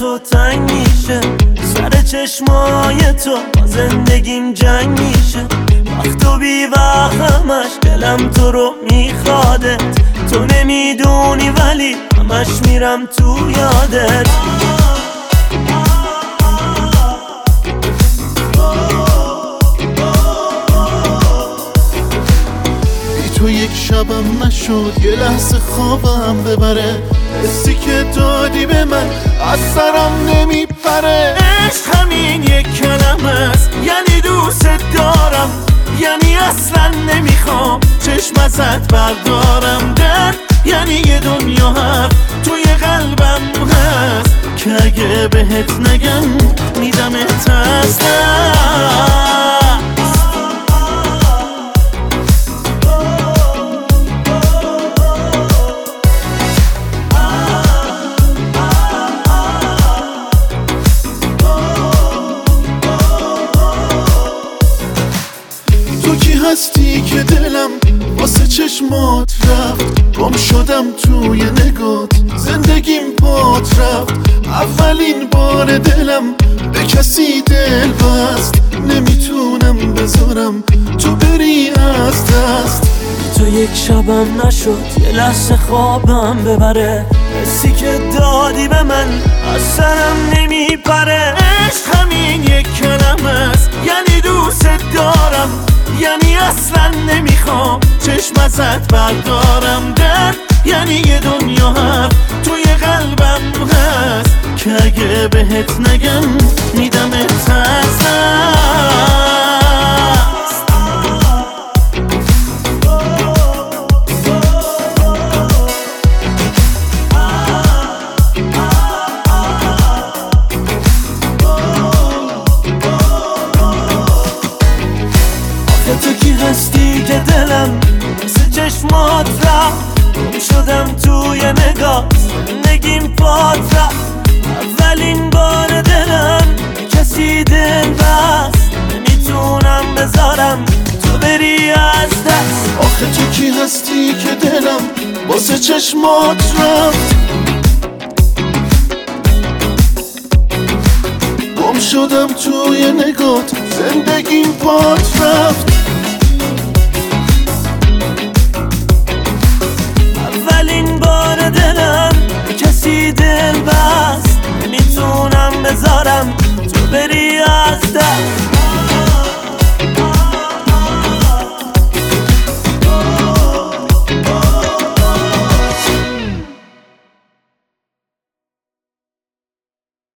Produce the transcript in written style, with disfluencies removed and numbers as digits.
تو تنگ میشه، سر چشمای تو با زندگیم جنگ میشه. وقت و بی وقتمش دلم تو رو میخوادت، تو نمیدونی ولی همش میرم تو یادت. تو یک شبم نشد یه لحظه خوابم ببره، حسی که دادی به من از سرم نمیپره. عشق همین یک کلمه است، یعنی دوست دارم، یعنی اصلا نمیخوام چشم ازت بردارم. درد یعنی یه دنیا حرف توی قلبم هست که اگه بهت نگم میدمت از دست. تو کی هستی که دلم واسه چشمات رفت، گم شدم توی نگات زندگیم پات رفت. اولین بار دلم به کسی دل بست، نمیتونم بذارم تو بری از دست. تو یک شبم نشد یه لحظه خوابم ببره، حسی که دادی به من از سرم نمیپره. عشق همین یک کلمه است، یعنی دوست دارم، یعنی اصلا نمیخوام چشم ازت بردارم. درد یعنی یه دنیا حرف توی قلبم هست که اگه بهت نگم میدمت از دست. تو کی هستی که دلم مثل چشمات رفت، گم شدم توی نگاه زندگیم پات رفت. اولین بار دلم کسی دل بست، نمیتونم بذارم تو بری از دست. آخه تو کی هستی که دلم واسه چشمات رفت، گم شدم توی نگات زندگیم پات رفت. اولین بار دلم کسی دل بست، نمیتونم بذارم تو بری از دست.